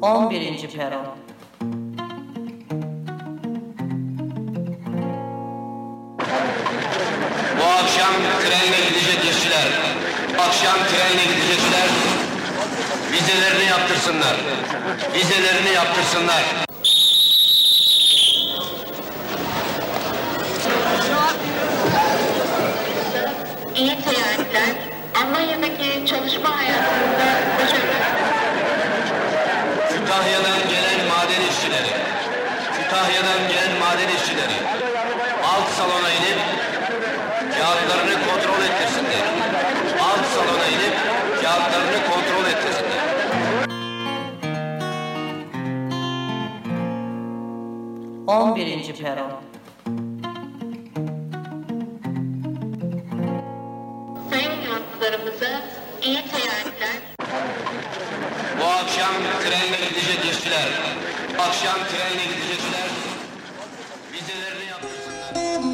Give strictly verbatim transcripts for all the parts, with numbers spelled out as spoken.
on birinci peron. Bu akşam trenle gidecek işçiler, akşam trenle gidecekler, vizelerini yaptırsınlar, vizelerini yaptırsınlar. İyi seyahatler, Almanya'daki çalışma hayatında başarılar. Kütahya'dan gelen maden işçileri, Kütahya'dan gelen maden işçileri, alt salona inip kağıtlarını kontrol ettirsinler. Alt salona inip kağıtlarını kontrol ettirsinler. on birinci peron. Sayın yolcularımıza iyi seyahatler. Bu akşam trenle gidecek işçiler, akşam trenle gidecekler, vizelerini yaptırsınlar.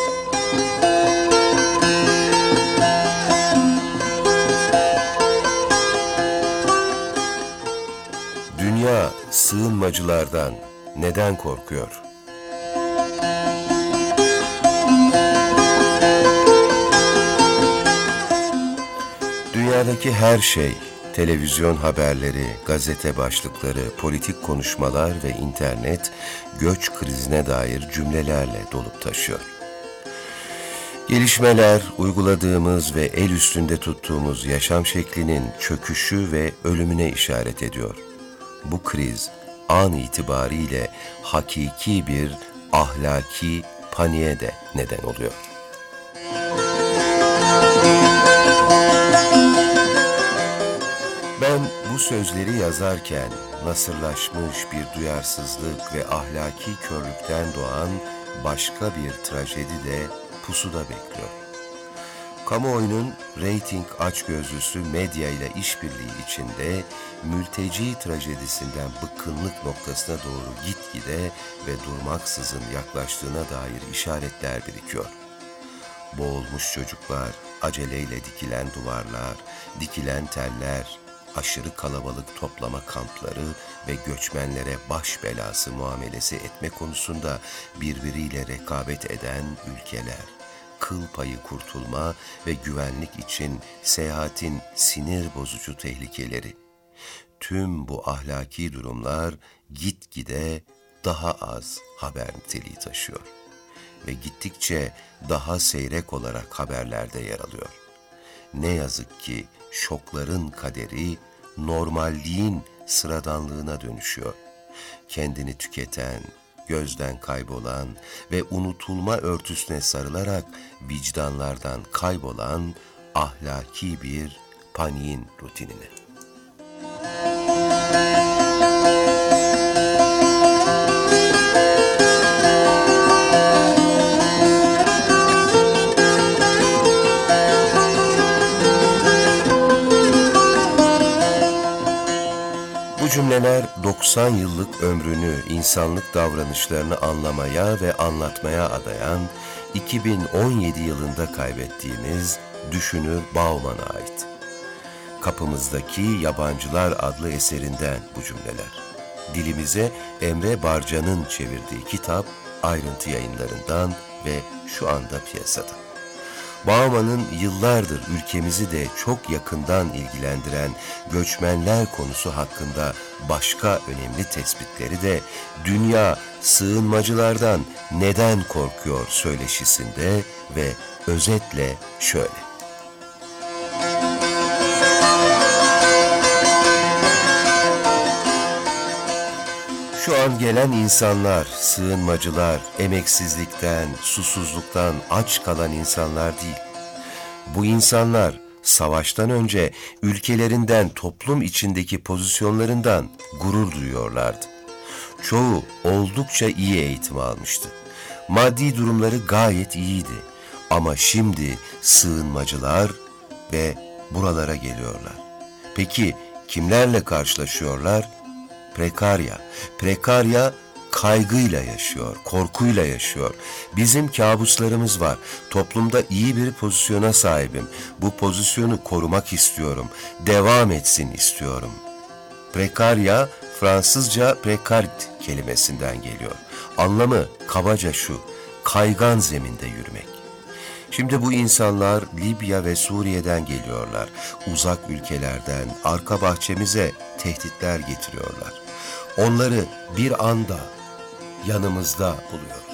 Dünya sığınmacılardan neden korkuyor? Dünyadaki her şey, televizyon haberleri, gazete başlıkları, politik konuşmalar ve internet, göç krizine dair cümlelerle dolup taşıyor. Gelişmeler, uyguladığımız ve el üstünde tuttuğumuz yaşam şeklinin çöküşü ve ölümüne işaret ediyor. Bu kriz, an itibariyle hakiki bir ahlaki paniğe de neden oluyor. Ben bu sözleri yazarken nasırlaşmış bir duyarsızlık ve ahlaki körlükten doğan başka bir trajedi de pusuda bekliyor. Kamuoyunun reyting açgözlüsü medya ile işbirliği içinde mülteci trajedisinden bıkkınlık noktasına doğru gitgide ve durmaksızın yaklaştığına dair işaretler birikiyor. Boğulmuş çocuklar, aceleyle dikilen duvarlar, dikilen teller, aşırı kalabalık toplama kampları ve göçmenlere baş belası muamelesi etme konusunda birbiriyle rekabet eden ülkeler, kıl payı kurtulma ve güvenlik için seyahatin sinir bozucu tehlikeleri. Tüm bu ahlaki durumlar gitgide daha az haber niteliği taşıyor ve gittikçe daha seyrek olarak haberlerde yer alıyor. Ne yazık ki şokların kaderi normalliğin sıradanlığına dönüşüyor. Kendini tüketen, gözden kaybolan ve unutulma örtüsüne sarılarak vicdanlardan kaybolan ahlaki bir paniğin rutinine. Bu cümleler doksan yıllık ömrünü insanlık davranışlarını anlamaya ve anlatmaya adayan iki bin on yedi yılında kaybettiğimiz düşünür Bauman'a ait. Kapımızdaki Yabancılar adlı eserinden bu cümleler. Dilimize Emre Barcan'ın çevirdiği kitap Ayrıntı Yayınlarından ve şu anda piyasada. Bauman'ın yıllardır ülkemizi de çok yakından ilgilendiren göçmenler konusu hakkında başka önemli tespitleri de dünya sığınmacılardan neden korkuyor söyleşisinde ve özetle şöyle. Şu an gelen insanlar, sığınmacılar, emeksizlikten, susuzluktan aç kalan insanlar değil. Bu insanlar savaştan önce ülkelerinden, toplum içindeki pozisyonlarından gurur duyuyorlardı. Çoğu oldukça iyi eğitim almıştı. Maddi durumları gayet iyiydi. Ama şimdi sığınmacılar ve buralara geliyorlar. Peki kimlerle karşılaşıyorlar? Prekarya. Prekarya kaygıyla yaşıyor, korkuyla yaşıyor. Bizim kabuslarımız var. Toplumda iyi bir pozisyona sahibim. Bu pozisyonu korumak istiyorum. Devam etsin istiyorum. Prekarya Fransızca precart kelimesinden geliyor. Anlamı kabaca şu: kaygan zeminde yürümek. Şimdi bu insanlar Libya ve Suriye'den geliyorlar. Uzak ülkelerden arka bahçemize tehditler getiriyorlar. Onları bir anda yanımızda buluyoruz.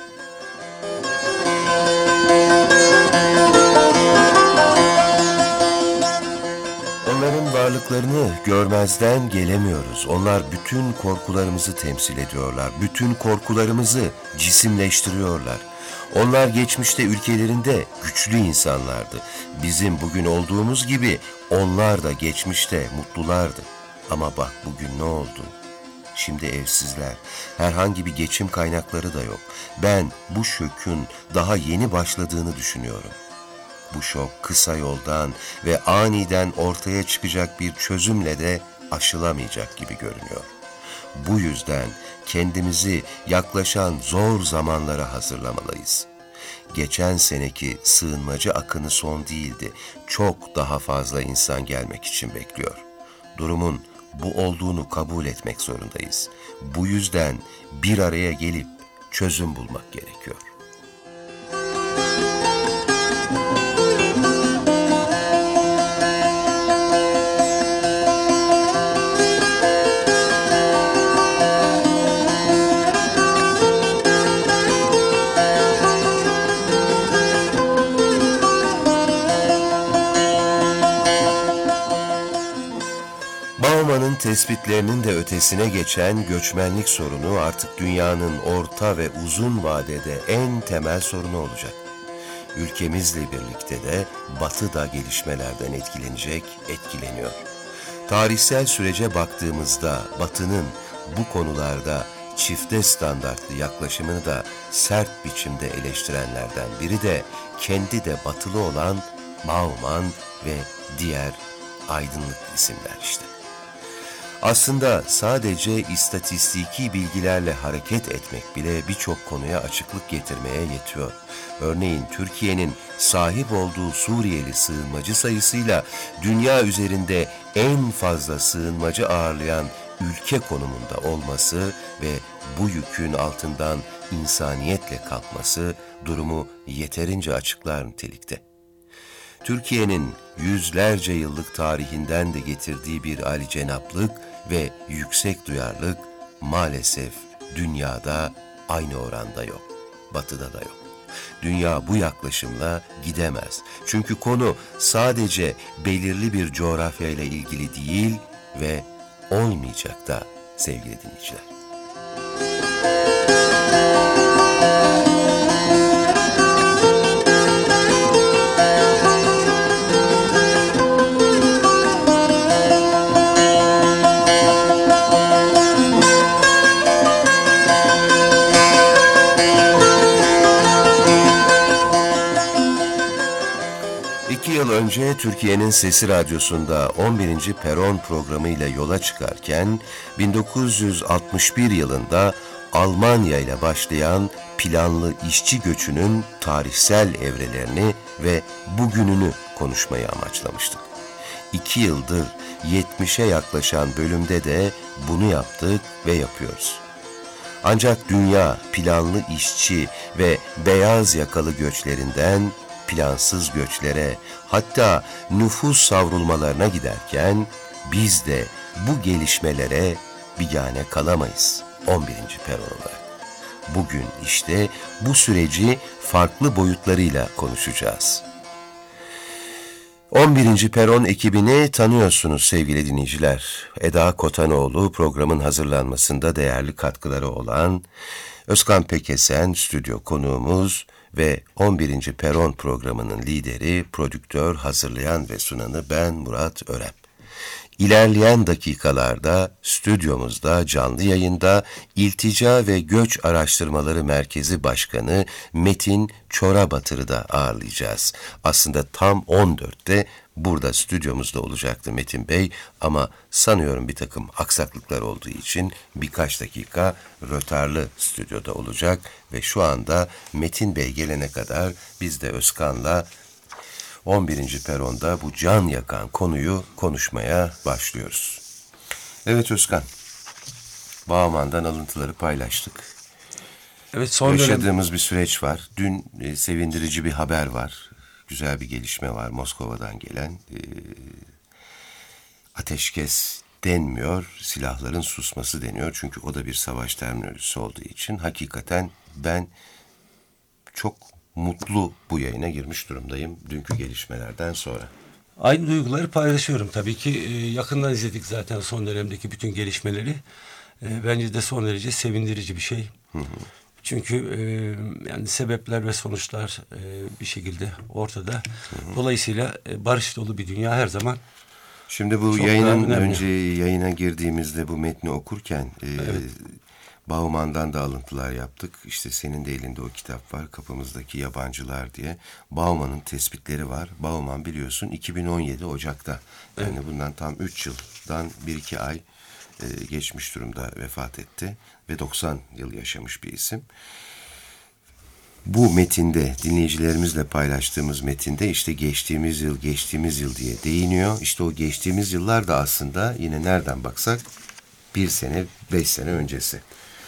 Onların varlıklarını görmezden gelemiyoruz. Onlar bütün korkularımızı temsil ediyorlar. Bütün korkularımızı cisimleştiriyorlar. Onlar geçmişte ülkelerinde güçlü insanlardı. Bizim bugün olduğumuz gibi onlar da geçmişte mutlulardı. Ama bak bugün ne oldu? Şimdi evsizler, herhangi bir geçim kaynakları da yok. Ben bu şokun daha yeni başladığını düşünüyorum. Bu şok kısa yoldan ve aniden ortaya çıkacak bir çözümle de aşılamayacak gibi görünüyor. Bu yüzden kendimizi yaklaşan zor zamanlara hazırlamalıyız. Geçen seneki sığınmacı akını son değildi. Çok daha fazla insan gelmek için bekliyor. Durumun bu olduğunu kabul etmek zorundayız. Bu yüzden bir araya gelip çözüm bulmak gerekiyor. Bauman'ın tespitlerinin de ötesine geçen göçmenlik sorunu artık dünyanın orta ve uzun vadede en temel sorunu olacak. Ülkemizle birlikte de Batı da gelişmelerden etkilenecek, etkileniyor. Tarihsel sürece baktığımızda Batı'nın bu konularda çifte standartlı yaklaşımını da sert biçimde eleştirenlerden biri de kendi de batılı olan Bauman ve diğer aydınlık isimler işte. Aslında sadece istatistiki bilgilerle hareket etmek bile birçok konuya açıklık getirmeye yetiyor. Örneğin Türkiye'nin sahip olduğu Suriyeli sığınmacı sayısıyla dünya üzerinde en fazla sığınmacı ağırlayan ülke konumunda olması ve bu yükün altından insaniyetle kalkması durumu yeterince açıklar nitelikte. Türkiye'nin yüzlerce yıllık tarihinden de getirdiği bir âlicenaplık ve yüksek duyarlılık maalesef dünyada aynı oranda yok. Batı'da da yok. Dünya bu yaklaşımla gidemez. Çünkü konu sadece belirli bir coğrafya ile ilgili değil ve olmayacak da sevgili dinleyiciler. İki yıl önce Türkiye'nin Sesi Radyosu'nda on birinci Peron programıyla yola çıkarken bin dokuz yüz altmış bir yılında Almanya ile başlayan planlı işçi göçünün tarihsel evrelerini ve bugününü konuşmayı amaçlamıştık. İki yıldır yetmişe yaklaşan bölümde de bunu yaptık ve yapıyoruz. Ancak dünya planlı işçi ve beyaz yakalı göçlerinden plansız göçlere, hatta nüfus savrulmalarına giderken biz de bu gelişmelere bigane kalamayız on birinci Peron olarak. Bugün işte bu süreci farklı boyutlarıyla konuşacağız. on birinci Peron ekibini tanıyorsunuz sevgili dinleyiciler. Eda Kotanoğlu programın hazırlanmasında değerli katkıları olan, Özkan Pekesen stüdyo konuğumuz ve on birinci Peron programının lideri, prodüktör, hazırlayan ve sunanı ben Murat Örem. İlerleyen dakikalarda stüdyomuzda canlı yayında İltica ve Göç Araştırmaları Merkezi Başkanı Metin Çorabatır'ı da ağırlayacağız. Aslında tam on dörtte burada stüdyomuzda olacaktı Metin Bey ama sanıyorum bir takım aksaklıklar olduğu için birkaç dakika rötarlı stüdyoda olacak ve şu anda Metin Bey gelene kadar biz de Özkan'la on birinci Peron'da bu can yakan konuyu konuşmaya başlıyoruz. Evet Özkan. Bauman'dan alıntıları paylaştık. Evet, son dönem Yaşadığımız bir süreç var. Dün e, sevindirici bir haber var. Güzel bir gelişme var Moskova'dan gelen. E, ateşkes denmiyor, silahların susması deniyor. Çünkü o da bir savaş terminolojisi olduğu için hakikaten ben çok mutlu bu yayına girmiş durumdayım dünkü gelişmelerden sonra. aynı duyguları paylaşıyorum. Tabii ki e, yakından izledik zaten son dönemdeki bütün gelişmeleri. E, bence de son derece sevindirici bir şey. Hı hı. Çünkü e, yani sebepler ve sonuçlar e, bir şekilde ortada. Hı hı. Dolayısıyla e, barış dolu bir dünya her zaman. Şimdi bu çok yayının önce yayına girdiğimizde bu metni okurken e, evet. Bauman'dan da alıntılar yaptık. İşte senin de elinde o kitap var, Kapımızdaki Yabancılar diye. Bauman'ın tespitleri var. Bauman biliyorsun iki bin on yedi Ocak'ta. Yani evet. bundan tam üç yıldan bir iki ay e, geçmiş durumda vefat etti. Ve doksan yıl yaşamış bir isim. Bu metinde, dinleyicilerimizle paylaştığımız metinde işte geçtiğimiz yıl, geçtiğimiz yıl diye değiniyor. İşte o geçtiğimiz yıllar da aslında yine nereden baksak bir sene, beş sene öncesi.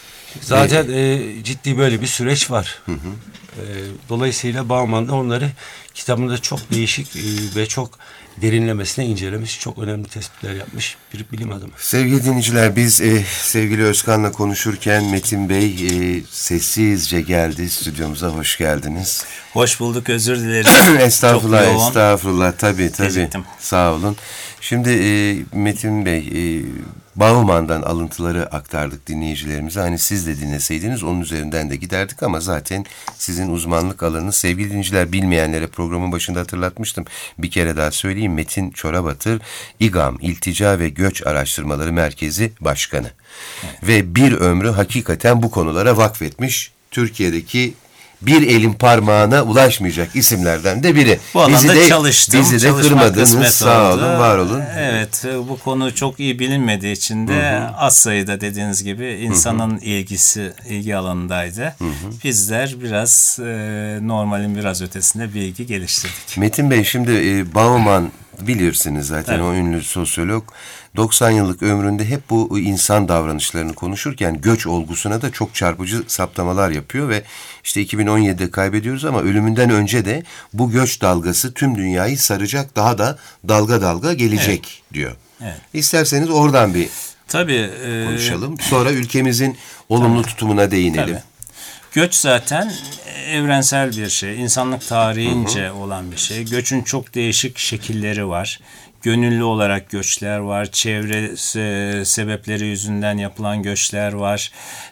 Zaten Ve, e, ciddi böyle bir süreç var. Hı hı. E, dolayısıyla Bauman da onları kitabında çok değişik e, ve çok derinlemesine incelemiş, çok önemli tespitler yapmış bir bilim adamı. Sevgili dinleyiciler, biz e, sevgili Özkan'la konuşurken Metin Bey e, sessizce geldi stüdyomuza, hoş geldiniz. Hoş bulduk, özür dilerim. Estağfurullah, estağfurullah, tabii tabii. Geciktim. Sağ olun. Şimdi e, Metin Bey, e, Bauman'dan alıntıları aktardık dinleyicilerimize. Hani siz de dinleseydiniz onun üzerinden de giderdik ama zaten sizin uzmanlık alanınız. Sevgili dinleyiciler, bilmeyenlere programın başında hatırlatmıştım. Bir kere daha söyleyeyim. Metin Çorabatır, İGAM, İltica ve Göç Araştırmaları Merkezi Başkanı. Evet. Ve bir ömrü hakikaten bu konulara vakfetmiş. Türkiye'deki bir elin parmağına ulaşmayacak isimlerden de biri. Bu alanda bizi de, çalıştım. Bizi de kırmadınız. Sağ olun, var olun. Evet, bu konu çok iyi bilinmediği için de hı hı. az sayıda dediğiniz gibi insanın hı hı. ilgisi, ilgi alanındaydı. Hı hı. Bizler biraz e, normalin biraz ötesinde bilgi geliştirdik. Metin Bey, şimdi e, Bauman bilirsiniz zaten, evet. o ünlü sosyolog. doksan yıllık ömründe hep bu insan davranışlarını konuşurken göç olgusuna da çok çarpıcı saptamalar yapıyor ve işte iki bin on yedide kaybediyoruz ama ölümünden önce de bu göç dalgası tüm dünyayı saracak, daha da dalga dalga gelecek evet. diyor. Evet. İsterseniz oradan bir tabii, e, konuşalım. Sonra ülkemizin olumlu tabii. tutumuna değinelim. Tabii. Göç zaten evrensel bir şey. İnsanlık tarihince hı hı. olan bir şey. Göçün çok değişik şekilleri var. Gönüllü olarak göçler var, çevre e, sebepleri yüzünden yapılan göçler var,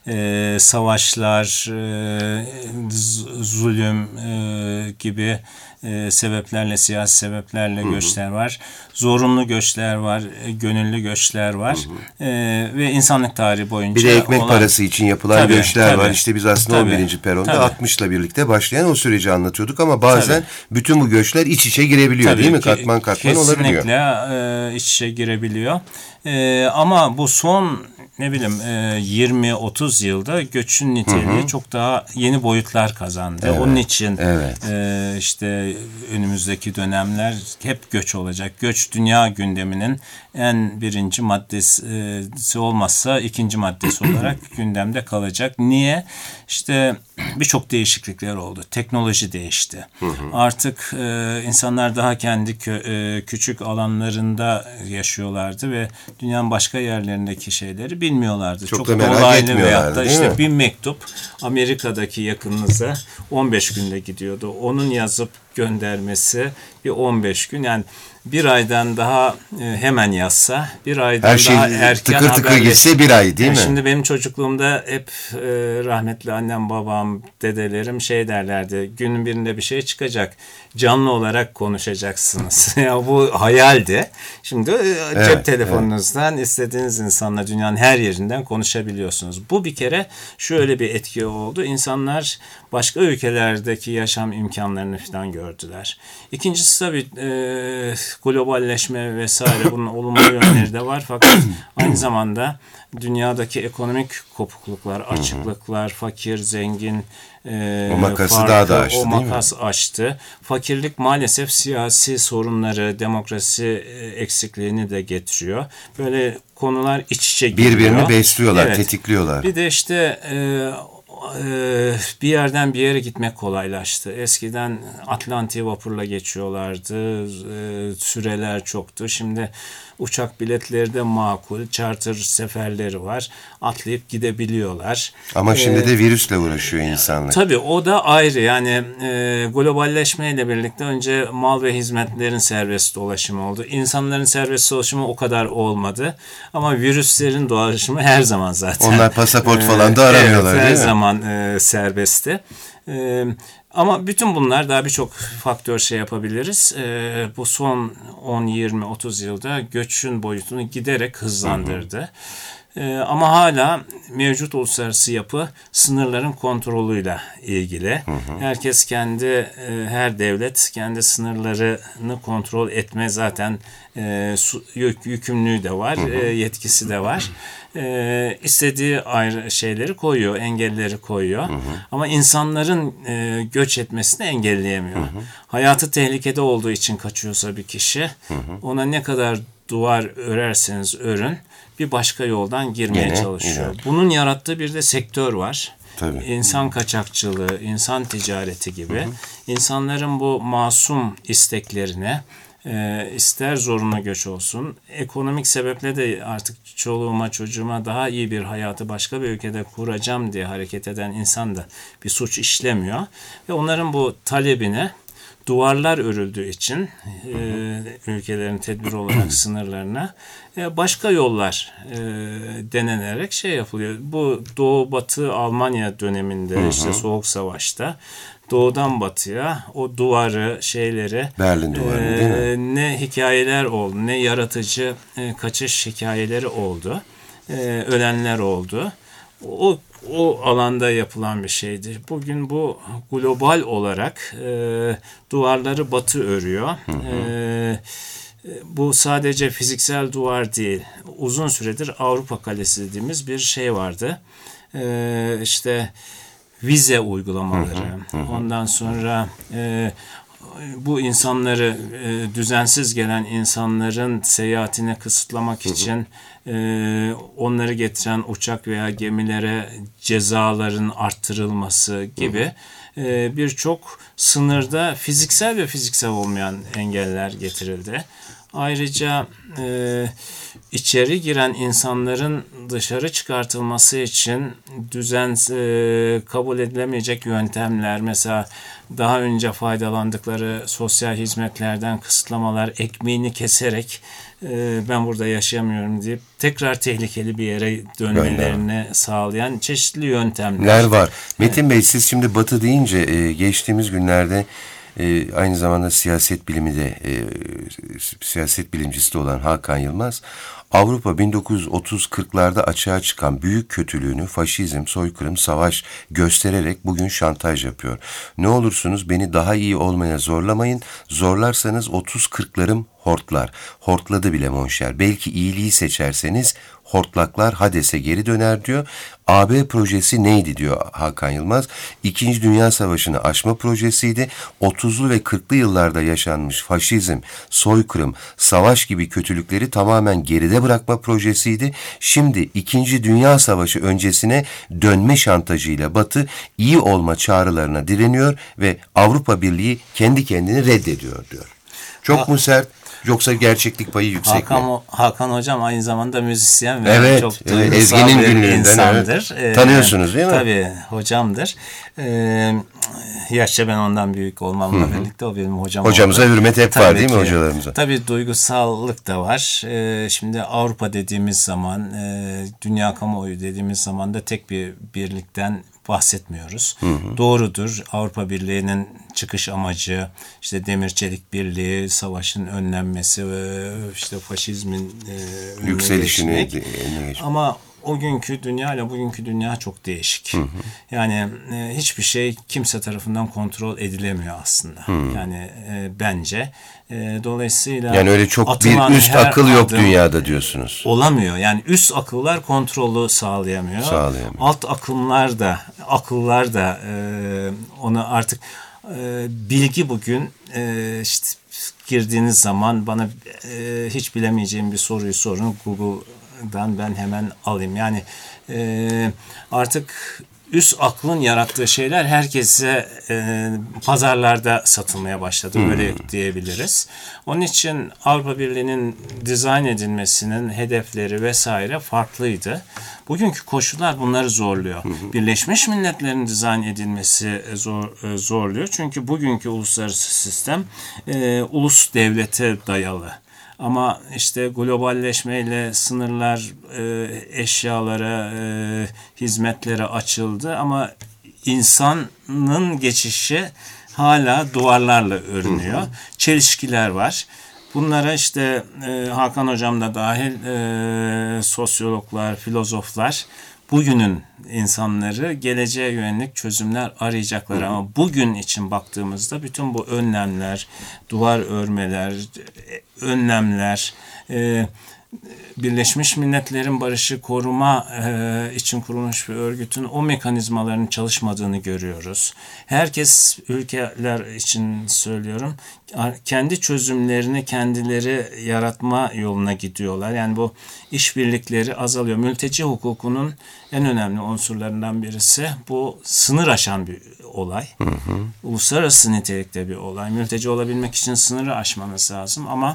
e, savaşlar, e, zulüm e, gibi e, sebeplerle, siyasi sebeplerle hı hı. göçler var. Zorunlu göçler var, e, gönüllü göçler var hı hı. E, ve insanlık tarihi boyunca bir de ekmek olan, parası için yapılan tabii, göçler tabii, var. İşte biz aslında tabii, on birinci peronda tabii. altmışla birlikte başlayan o süreci anlatıyorduk ama bazen tabii. bütün bu göçler iç içe girebiliyor tabii, değil mi? Katman katman olabiliyor. Kesinlikle e, iç içe girebiliyor. E, ama bu son ne bileyim e, yirmi otuz yılda göçün niteliği hı hı. çok daha yeni boyutlar kazandı. Evet, onun için evet. e, işte önümüzdeki dönemler hep göç olacak. Göç dünya gündeminin en birinci maddesi olmazsa ikinci maddesi olarak gündemde kalacak. Niye? İşte birçok değişiklikler oldu. Teknoloji değişti. Hı hı. Artık e, insanlar daha kendi kö- e, küçük alanlarında yaşıyorlardı ve dünyanın başka yerlerindeki şeyleri bilmiyorlardı. Çok, Çok da merak etmiyorlardı da işte mi? Bir mektup Amerika'daki yakınınıza on beş günde gidiyordu. Onun yazıp göndermesi bir on beş gün, yani bir aydan daha e, hemen yazsa, bir aydan her şey daha erken tıkır tıkır gitse bir ay değil yani mi? Şimdi benim çocukluğumda hep e, rahmetli annem, babam, dedelerim şey derlerdi. Günün birinde bir şey çıkacak. Canlı olarak konuşacaksınız. Ya bu hayaldi. Şimdi e, evet, cep telefonunuzdan evet. istediğiniz insanla dünyanın her yerinden konuşabiliyorsunuz. Bu bir kere şöyle bir etki oldu. İnsanlar başka ülkelerdeki yaşam imkanlarını falan gördüler. İkincisi tabii e, globalleşme vesaire, bunun olumlu yönleri de var. Fakat aynı zamanda dünyadaki ekonomik kopukluklar, açıklıklar, fakir, zengin, e, o makası farkı, daha da açtı, o makas açtı. Fakirlik maalesef siyasi sorunları, demokrasi eksikliğini de getiriyor. Böyle konular iç içe giriyor. Birbirini besliyorlar, evet. tetikliyorlar. Bir de işte e, e, bir yerden bir yere gitmek kolaylaştı. Eskiden Atlantik vapurla geçiyorlardı. E, süreler çoktu. Şimdi uçak biletleri de makul. Charter seferleri var. Atlayıp gidebiliyorlar. Ama şimdi ee, de virüsle uğraşıyor insanlar. Tabii o da ayrı. Yani e, globalleşmeyle birlikte önce mal ve hizmetlerin serbest dolaşımı oldu. İnsanların serbest dolaşımı o kadar olmadı. Ama virüslerin dolaşımı her zaman zaten. Onlar pasaport falan da aramıyorlar, evet, değil mi? her zaman e, serbestti. E, Ama bütün bunlar daha birçok faktör şey yapabiliriz. Ee, bu son on, yirmi, otuz yılda göçün boyutunu giderek hızlandırdı. Ee, ama hala mevcut uluslararası yapı sınırların kontrolüyle ilgili. Hı hı. Herkes kendi, e, her devlet kendi sınırlarını kontrol etme zaten e, su, yük, yükümlülüğü de var, hı hı. E, yetkisi de var. E, istediği ayrı şeyleri koyuyor, engelleri koyuyor. Hı hı. Ama insanların e, göç etmesini engelleyemiyor. Hı hı. Hayatı tehlikede olduğu için kaçıyorsa bir kişi, hı hı. ona ne kadar duvar örerseniz örün, bir başka yoldan girmeye Gene, çalışıyor. Ileride. Bunun yarattığı bir de sektör var. Tabii. İnsan kaçakçılığı, insan ticareti gibi. Hı hı. İnsanların bu masum isteklerine, e, ister zorunlu göç olsun, ekonomik sebeple de artık çoluğuma çocuğuma daha iyi bir hayatı başka bir ülkede kuracağım diye hareket eden insan da bir suç işlemiyor. Ve onların bu talebine duvarlar örüldüğü için e, ülkelerin tedbir olarak sınırlarına e, başka yollar e, denenerek şey yapılıyor. Bu Doğu Batı Almanya döneminde hı hı. işte Soğuk Savaş'ta doğudan batıya o duvarı şeyleri Berlin duvarı e, değil mi? Ne hikayeler oldu, ne yaratıcı e, kaçış hikayeleri oldu. E, ölenler oldu. O o alanda yapılan bir şeydir. Bugün bu global olarak e, duvarları Batı örüyor. Hı hı. E, bu sadece fiziksel duvar değil. Uzun süredir Avrupa Kalesi dediğimiz bir şey vardı. E, işte vize uygulamaları. Hı hı. Ondan sonra e, bu insanları e, düzensiz gelen insanların seyahatini kısıtlamak için e, onları getiren uçak veya gemilere cezaların arttırılması gibi e, birçok sınırda fiziksel ve fiziksel olmayan engeller getirildi. Ayrıca e, içeri giren insanların dışarı çıkartılması için düzen e, kabul edilemeyecek yöntemler, mesela daha önce faydalandıkları sosyal hizmetlerden kısıtlamalar, ekmeğini keserek e, ben burada yaşayamıyorum deyip tekrar tehlikeli bir yere dönmelerini sağlayan çeşitli yöntemler var. Metin Bey, siz şimdi Batı deyince e, geçtiğimiz günlerde E, aynı zamanda siyaset bilimi de e, siyaset bilimcisi de olan Hakan Yılmaz, Avrupa bin dokuz yüz otuz kırklarda açığa çıkan büyük kötülüğünü faşizm, soykırım, savaş göstererek bugün şantaj yapıyor. Ne olursunuz beni daha iyi olmaya zorlamayın, zorlarsanız otuz kırklarım hortlar. Hortladı bile monşer. Belki iyiliği seçerseniz hortlaklar Hades'e geri döner diyor. A B projesi neydi diyor Hakan Yılmaz. İkinci Dünya Savaşı'nı aşma projesiydi. otuzlu ve kırklı yıllarda yaşanmış faşizm, soykırım, savaş gibi kötülükleri tamamen geride bırakma projesiydi. Şimdi İkinci Dünya Savaşı öncesine dönme şantajıyla Batı iyi olma çağrılarına direniyor ve Avrupa Birliği kendi kendini reddediyor diyor. Çok ha. mu sert? Yoksa gerçeklik payı yüksek Hakan, mi? Hakan Hocam aynı zamanda müzisyen ve evet, çok evet, duygusal bir insandır. Evet. Tanıyorsunuz değil mi? Tabii hocamdır. Ee, yaşça ben ondan büyük olmamla Hı-hı. birlikte o benim hocam Hocamıza oldu. Hürmet hep tabii var değil mi ki, hocalarımıza? Tabii duygusallık da var. Ee, şimdi Avrupa dediğimiz zaman, e, dünya kamuoyu dediğimiz zaman da tek bir birlikten bahsetmiyoruz. Hı hı. Doğrudur. Avrupa Birliği'nin çıkış amacı işte demir çelik birliği, savaşın önlenmesi ve işte faşizmin e, yükselişini. Ama o günkü dünya ile bugünkü dünya çok değişik. Hı hı. Yani e, hiçbir şey kimse tarafından kontrol edilemiyor aslında. Hı. Yani e, bence. E, dolayısıyla yani öyle çok bir üst akıl yok dünyada diyorsunuz. Olamıyor. Yani üst akıllar kontrolü sağlayamıyor. Sağlayamıyor. Alt akımlar da, akıllar da e, onu artık e, bilgi bugün e, işte girdiğiniz zaman bana e, hiç bilemeyeceğim bir soruyu sorun. Google Hakan'dan ben hemen alayım. Yani e, artık üst aklın yarattığı şeyler herkese e, pazarlarda satılmaya başladı. Hmm. Öyle diyebiliriz. Onun için Avrupa Birliği'nin dizayn edilmesinin hedefleri vesaire farklıydı. Bugünkü koşullar bunları zorluyor. Hmm. Birleşmiş Milletler'in dizayn edilmesi zor, zorluyor. Çünkü bugünkü uluslararası sistem e, ulus devlete dayalı. Ama işte globalleşmeyle sınırlar e, eşyalara, e, hizmetlere açıldı ama insanın geçişi hala duvarlarla örünüyor. Hı hı. Çelişkiler var. Bunlara işte e, Hakan Hocam da dahil e, sosyologlar, filozoflar bugünün insanları geleceğe yönelik çözümler arayacaklar. Hı. Ama bugün için baktığımızda bütün bu önlemler, duvar örmeler, önlemler, e, Birleşmiş Milletler'in barışı koruma e, için kurulmuş bir örgütün o mekanizmaların çalışmadığını görüyoruz. Herkes, ülkeler için söylüyorum, kendi çözümlerini kendileri yaratma yoluna gidiyorlar. Yani bu işbirlikleri azalıyor. Mülteci hukukunun en önemli unsurlarından birisi bu sınır aşan bir olay. Hı hı. Uluslararası nitelikte bir olay. Mülteci olabilmek için sınırı aşmanız lazım ama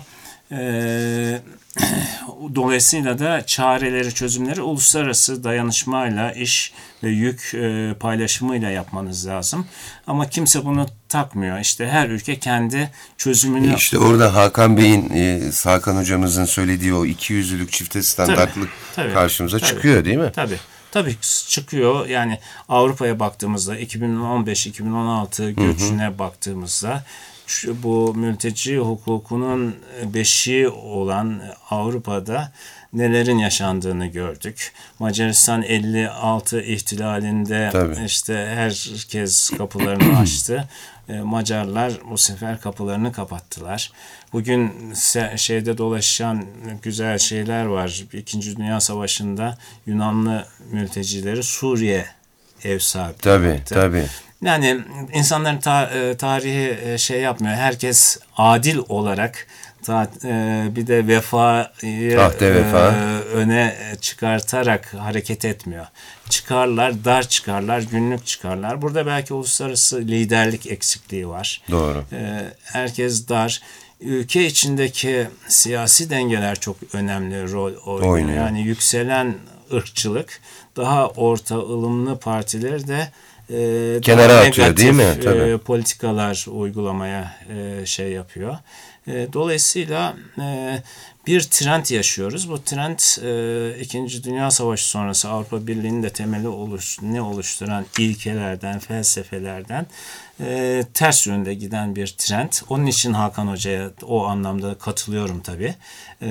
Ee, dolayısıyla da çareleri, çözümleri uluslararası dayanışmayla, iş ve yük e, paylaşımıyla yapmanız lazım. Ama kimse bunu takmıyor. İşte her ülke kendi çözümünü... İşte orada Hakan Bey'in, e, Hakan hocamızın söylediği o ikiyüzlülük, çifte standartlık tabii, karşımıza tabii, çıkıyor değil mi? Tabii. Tabii çıkıyor. Yani Avrupa'ya baktığımızda iki bin on beş iki bin on altı göçüne hı hı. baktığımızda Şu, bu mülteci hukukunun beşiği olan Avrupa'da nelerin yaşandığını gördük. Macaristan elli altı ihtilalinde Tabii. işte herkes kapılarını açtı. Macarlar bu sefer kapılarını kapattılar. Bugün şeyde dolaşan güzel şeyler var. İkinci Dünya Savaşı'nda Yunanlı mültecileri Suriye ev sahibi. Tabii, yaptı. tabii. Yani insanların ta, tarihi şey yapmıyor. Herkes adil olarak ta, bir de vefayı vefa. öne çıkartarak hareket etmiyor. Çıkarlar, dar çıkarlar, günlük çıkarlar. Burada belki uluslararası liderlik eksikliği var. Doğru. Herkes dar. Ülke içindeki siyasi dengeler çok önemli rol oynuyor. oynuyor. Yani yükselen ırkçılık daha orta ılımlı partileri de E, kenara atıyor negatif, değil mi? Tabii. E, politikalar uygulamaya e, şey yapıyor. E, dolayısıyla e, bir trend yaşıyoruz. Bu trend e, İkinci Dünya Savaşı sonrası Avrupa Birliği'nin de temeli oluş, ne oluşturan ilkelerden, felsefelerden e, ters yönde giden bir trend. Onun için Hakan Hoca'ya o anlamda katılıyorum tabii. E,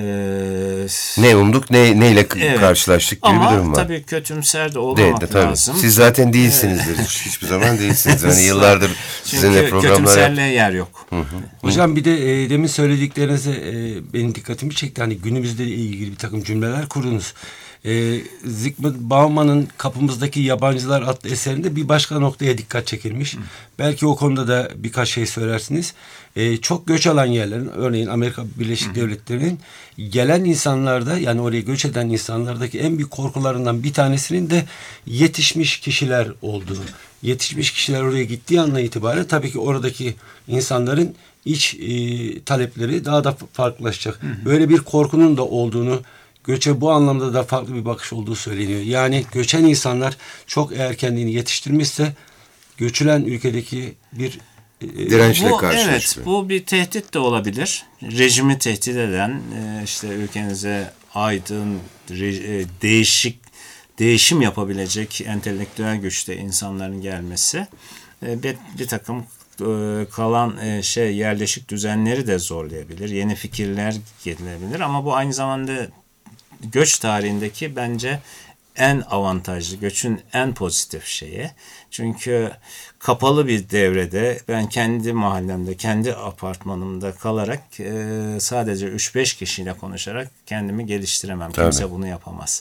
ne umduk, ne neyle evet. karşılaştık gibi Ama bir durum var. Ama tabii kötümser de olmamak de, tabii. lazım. Siz zaten değilsinizdir. Hiç, hiçbir zaman değilsiniz. Yani yıllardır sizinle programlar... kötümserliğe yer yok. Hı hı. Hocam bir de e, demin söylediklerinize e, benim dikkatimi çekti. Hani günümüzle ilgili bir takım cümleler kurdunuz. E, Zygmunt Bauman'ın Kapımızdaki Yabancılar adlı eserinde bir başka noktaya dikkat çekilmiş. Hı. Belki o konuda da birkaç şey söylersiniz. E, çok göç alan yerlerin, örneğin Amerika Birleşik Hı. Devletleri'nin gelen insanlarda, yani oraya göç eden insanlardaki en büyük korkularından bir tanesinin de yetişmiş kişiler olduğu. Yetişmiş kişiler oraya gittiği andan itibaren tabii ki oradaki insanların iç e, talepleri daha da farklılaşacak. Hı hı. Böyle bir korkunun da olduğunu, göçe bu anlamda da farklı bir bakış olduğu söyleniyor. Yani göçen insanlar çok eğer kendini yetiştirmişse göçülen ülkedeki bir e, dirençle bu, karşılaşıyor. Evet, bu bir tehdit de olabilir. Rejimi tehdit eden, e, işte ülkenize aydın, re, e, değişik değişim yapabilecek entelektüel güçte insanların gelmesi e, bir, bir takım kalan şey yerleşik düzenleri de zorlayabilir. Yeni fikirler getirebilir ama bu aynı zamanda göç tarihindeki bence en avantajlı, göçün en pozitif şeyi. Çünkü kapalı bir devrede ben kendi mahallemde, kendi apartmanımda kalarak sadece üç beş kişiyle konuşarak kendimi geliştiremem. Tabii. Kimse bunu yapamaz.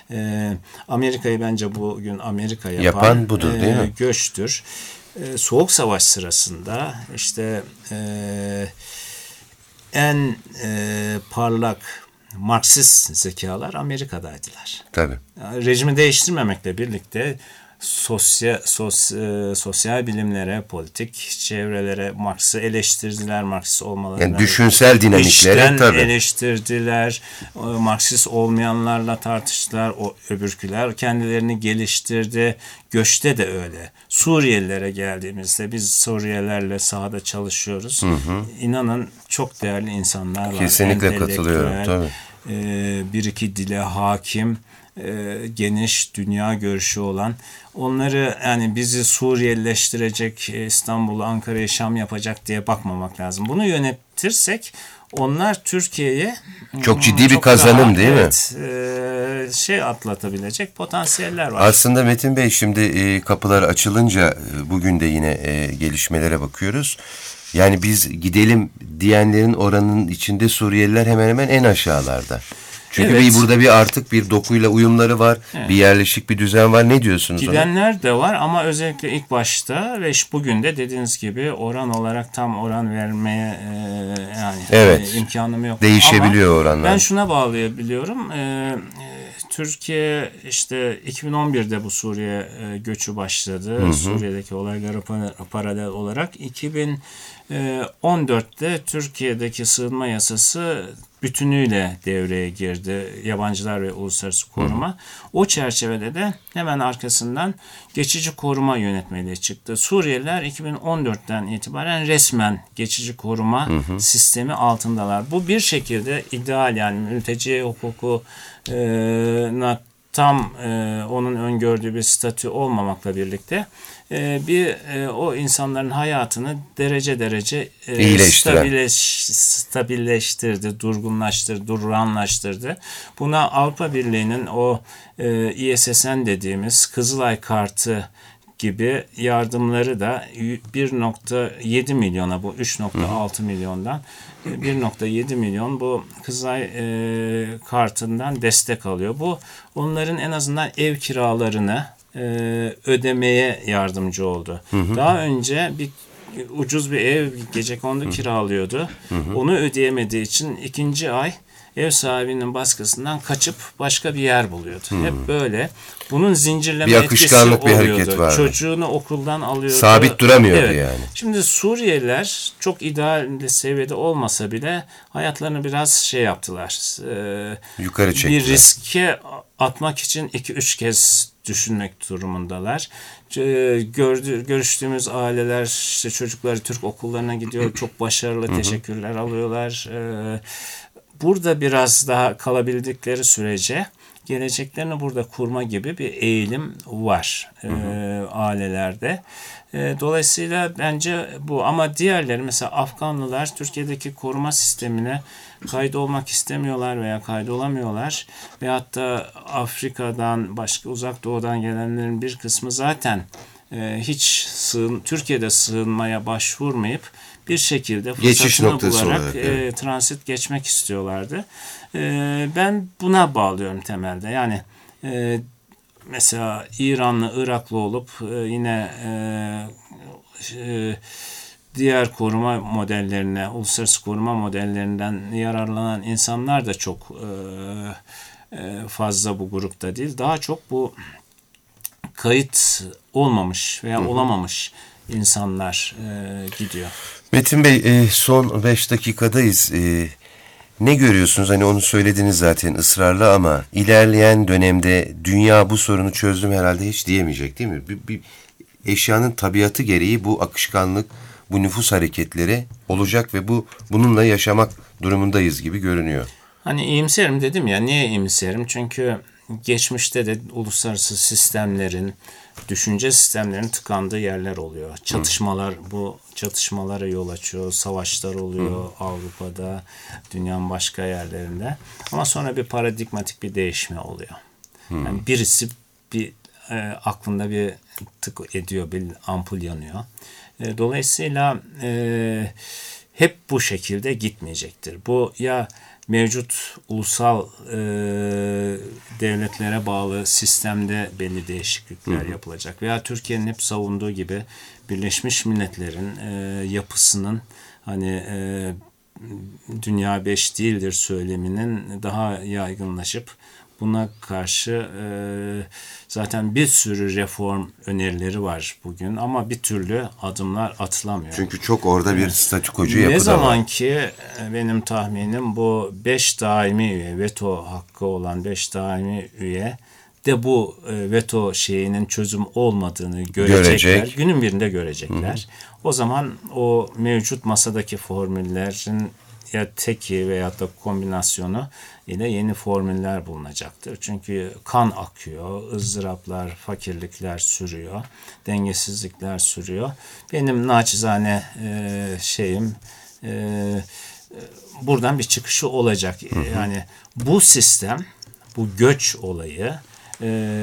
Amerika'yı bence bugün Amerika yapan, yapan budur, değil mi? Göçtür. Soğuk Savaş sırasında işte e, en e, parlak Marksist zekalar Amerika'daydılar. Tabii. Yani rejimi değiştirmemekle birlikte sosyal, sos, e, sosyal bilimlere, politik çevrelere Marx'ı eleştirdiler, Marksist olmalarına. Yani düşünsel dinamikleri tabii. eleştirdiler, e, Marksist olmayanlarla tartıştılar, o öbürküler kendilerini geliştirdi. Göçte de öyle. Suriyelilere geldiğimizde biz Suriyelilerle sahada çalışıyoruz. Hı hı. İnanın çok değerli insanlar var. Kesinlikle katılıyorum. Tabii. E, bir iki dile hakim, e, geniş dünya görüşü olan, onları yani bizi Suriyelileştirecek, İstanbul'u, Ankara'yı Şam yapacak diye bakmamak lazım. Bunu yönetirsek onlar Türkiye'ye çok ciddi çok bir kazanım rahat, değil evet, mi? E, şey atlatabilecek potansiyeller var. Aslında Metin Bey şimdi e, kapılar açılınca e, bugün de yine e, gelişmelere bakıyoruz. Yani biz gidelim diyenlerin oranının içinde Suriyeliler hemen hemen en aşağılarda. Çünkü evet. bir, burada bir artık bir dokuyla uyumları var. Evet. Bir yerleşik bir düzen var. Ne diyorsunuz ona? Gidenler de var ama özellikle ilk başta ve bugün de dediğiniz gibi oran olarak tam oran vermeye e, yani evet. e, imkanım yok. Değişebiliyor ama oranlar. Ben şuna bağlayabiliyorum. E, e, Türkiye işte iki bin on birde bu Suriye e, göçü başladı. Hı hı. Suriye'deki olaylara paralel olarak iki bin on dörtte Türkiye'deki sığınma yasası bütünüyle devreye girdi. Yabancılar ve uluslararası koruma. Hı. O çerçevede de hemen arkasından geçici koruma yönetmeliği çıktı. Suriyeliler iki bin on dörtten itibaren resmen geçici koruma hı hı. sistemi altındalar. Bu bir şekilde ideal, yani mülteci hukukuna tam e, onun öngördüğü bir statü olmamakla birlikte e, bir e, o insanların hayatını derece derece e, stabilleş, stabilleştirdi, durgunlaştırdı, duranlaştırdı. Buna Avrupa Birliği'nin o e, İ S S N dediğimiz Kızılay Kartı gibi yardımları da bir nokta yedi milyona, bu üç nokta altı milyondan bir nokta yedi milyon bu Kızılay e, kartından destek alıyor. Bu onların en azından ev kiralarını e, ödemeye yardımcı oldu. Hı hı. Daha önce bir ucuz bir ev gecekondu kiralıyordu. Hı hı. Onu ödeyemediği için ikinci ay ev sahibinin baskısından kaçıp başka bir yer buluyordu. Hmm. Hep böyle. Bunun zincirleme bir etkisi oluyordu. Bir hareket vardı. Çocuğunu okuldan alıyordu. Sabit duramıyordu evet. yani. Şimdi Suriyeliler çok ideal seviyede olmasa bile hayatlarını biraz şey yaptılar. E, Yukarı çektiler. Bir riske atmak için iki üç kez düşünmek durumundalar. Gördü, görüştüğümüz aileler işte çocukları Türk okullarına gidiyor. Çok başarılı teşekkürler alıyorlar. E, Burada biraz daha kalabildikleri sürece geleceklerini burada kurma gibi bir eğilim var e, ailelerde. E, dolayısıyla bence bu, ama diğerleri mesela Afganlılar Türkiye'deki koruma sistemine kaydolmak istemiyorlar veya kaydolamıyorlar. Veyahut da Afrika'dan, başka uzak doğudan gelenlerin bir kısmı zaten e, hiç sığın, Türkiye'de sığınmaya başvurmayıp bir şekilde fırsatını bularak olarak, evet. e, transit geçmek istiyorlardı. E, ben buna bağlıyorum temelde. Yani e, mesela İranlı, Iraklı olup e, yine e, e, diğer koruma modellerine, uluslararası koruma modellerinden yararlanan insanlar da çok e, e, fazla bu grupta değil. Daha çok bu kayıt olmamış veya hı hı. olamamış insanlar e, gidiyor. Metin Bey, e, son beş dakikadayız. E, ne görüyorsunuz? Hani onu söylediniz zaten ısrarla, ama ilerleyen dönemde dünya bu sorunu çözdüm herhalde hiç diyemeyecek değil mi? Bir, bir eşyanın tabiatı gereği bu akışkanlık, bu nüfus hareketleri olacak ve bu bununla yaşamak durumundayız gibi görünüyor. Hani iyimserim dedim ya, niye iyimserim? Çünkü geçmişte de uluslararası sistemlerin, düşünce sistemlerinin tıkandığı yerler oluyor. Çatışmalar, Hı. bu çatışmalara yol açıyor. Savaşlar oluyor Hı. Avrupa'da, dünyanın başka yerlerinde. Ama sonra bir paradigmatik bir değişme oluyor. Hı. Yani birisi bir e, aklında bir tık ediyor, bir ampul yanıyor. E, dolayısıyla e, hep bu şekilde gitmeyecektir. Bu ya mevcut ulusal e, devletlere bağlı sistemde belli değişiklikler hı hı. yapılacak. Veya Türkiye'nin hep savunduğu gibi Birleşmiş Milletler'in e, yapısının hani e, dünya beş değildir söyleminin daha yaygınlaşıp buna karşı e, zaten bir sürü reform önerileri var bugün ama bir türlü adımlar atılamıyor. Çünkü çok orada bir statükocu yapı da var. Ne zaman ki benim tahminim bu beş daimi üye, veto hakkı olan beş daimi üye de bu e, veto şeyinin çözüm olmadığını görecekler. Görecek. Günün birinde görecekler. Hı hı. O zaman o mevcut masadaki formüllerin ya teki veya da kombinasyonu ile yeni formüller bulunacaktır. Çünkü kan akıyor, ızdıraplar, fakirlikler sürüyor, dengesizlikler sürüyor. Benim naçizane e, şeyim e, buradan bir çıkışı olacak. Hı hı. Yani bu sistem, bu göç olayı e,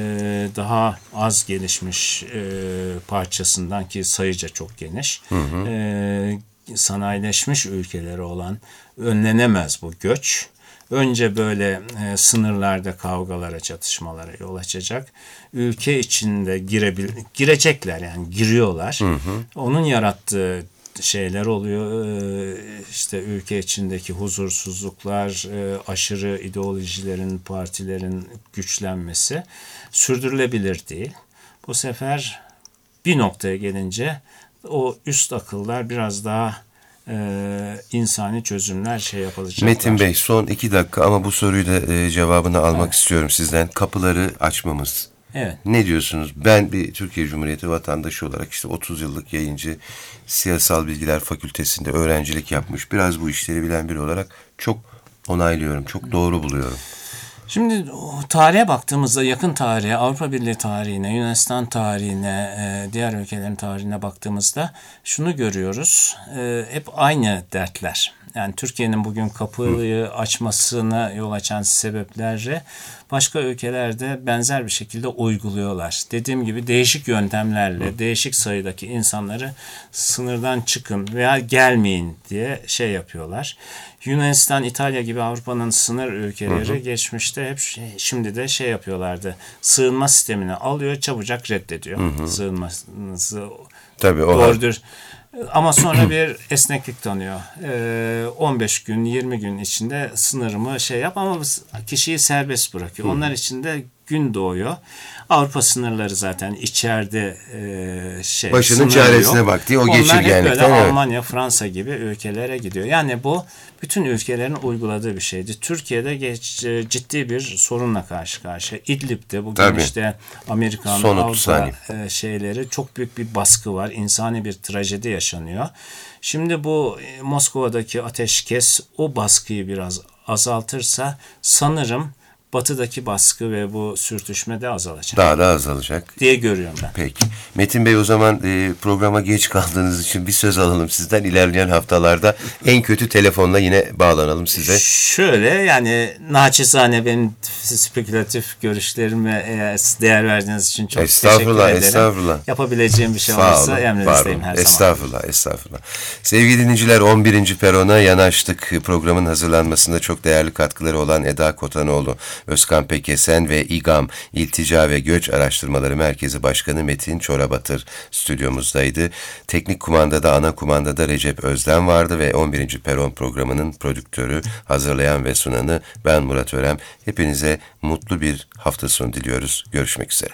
daha az gelişmiş e, parçasından ki sayıca çok geniş, hı hı. E, sanayileşmiş ülkeleri olan önlenemez bu göç. Önce böyle e, sınırlarda kavgalara, çatışmalara yol açacak. Ülke içinde girebil girecekler yani giriyorlar. Hı hı. Onun yarattığı şeyler oluyor. E, işte ülke içindeki huzursuzluklar, e, aşırı ideolojilerin, partilerin güçlenmesi sürdürülebilir değil. Bu sefer bir noktaya gelince o üst akıllar biraz daha e, insani çözümler şey yapılacaklar. Metin Bey son iki dakika ama bu soruyu da e, cevabını almak evet. istiyorum sizden. Kapıları açmamız. Evet. Ne diyorsunuz? Ben bir Türkiye Cumhuriyeti vatandaşı olarak işte otuz yıllık yayıncı, Siyasal Bilgiler Fakültesi'nde öğrencilik yapmış, biraz bu işleri bilen biri olarak çok onaylıyorum, çok doğru buluyorum. Şimdi tarihe baktığımızda yakın tarihe, Avrupa Birliği tarihine, Yunanistan tarihine, diğer ülkelerin tarihine baktığımızda şunu görüyoruz. Hep aynı dertler. Yani Türkiye'nin bugün kapıyı açmasına yol açan sebepleri başka ülkelerde benzer bir şekilde uyguluyorlar. Dediğim gibi değişik yöntemlerle, değişik sayıdaki insanları sınırdan çıkın veya gelmeyin diye şey yapıyorlar. Yunanistan, İtalya gibi Avrupa'nın sınır ülkeleri hı hı. geçmişte hep şey, şimdi de şey yapıyorlardı. Sığınma sistemini alıyor, çabucak reddediyor. Hı hı. Sığınması tabii o doğrudur. Ama sonra bir esneklik tanıyor. Ee, on beş gün, yirmi gün içinde sınırımı şey yap ama kişiyi serbest bırakıyor. Hı. Onlar için de gün doğuyor. Avrupa sınırları zaten içeride e, şey başının çaresine yok. Bak diye o geçirgenlikten. Onlar hep böyle Almanya, Fransa gibi ülkelere gidiyor. Yani bu bütün ülkelerin uyguladığı bir şeydi. Türkiye'de geç, ciddi bir sorunla karşı karşıya. İdlib'de bugün tabii. işte Amerikan, Avrupa e, şeyleri çok büyük bir baskı var. İnsani bir trajedi yaşanıyor. Şimdi bu e, Moskova'daki ateşkes o baskıyı biraz azaltırsa sanırım Batı'daki baskı ve bu sürtüşme de azalacak. Daha da azalacak diye görüyorum ben. Peki. Metin Bey o zaman e, programa geç kaldığınız için bir söz alalım sizden. İlerleyen haftalarda en kötü telefonla yine bağlanalım size. Şöyle yani naçizane benim spekülatif görüşlerime eğer değer verdiğiniz için çok teşekkür ederim. Estağfurullah. Yapabileceğim bir şey olursa emrinizdeyim her zaman. Estağfurullah, estağfurullah. Sevgili dinleyiciler on birinci Peron'a yanaştık. Programın hazırlanmasında çok değerli katkıları olan Eda Kotanoğlu, Özkan Pekesen ve İGAM İltica ve Göç Araştırmaları Merkezi Başkanı Metin Çorabatır stüdyomuzdaydı. Teknik kumandada, ana kumandada Recep Özden vardı ve on birinci Peron programının prodüktörü, hazırlayan ve sunanı ben Murat Örem. Hepinize mutlu bir hafta sonu diliyoruz. Görüşmek üzere.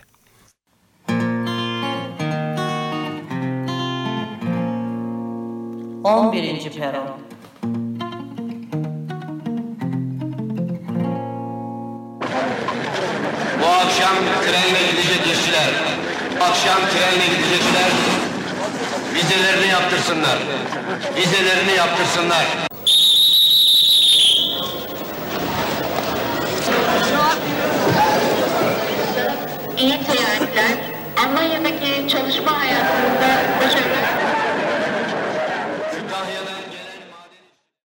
on birinci Peron. Bu akşam trenle gidecek işçiler, akşam trenle gidecekler, vizelerini yaptırsınlar, vizelerini yaptırsınlar.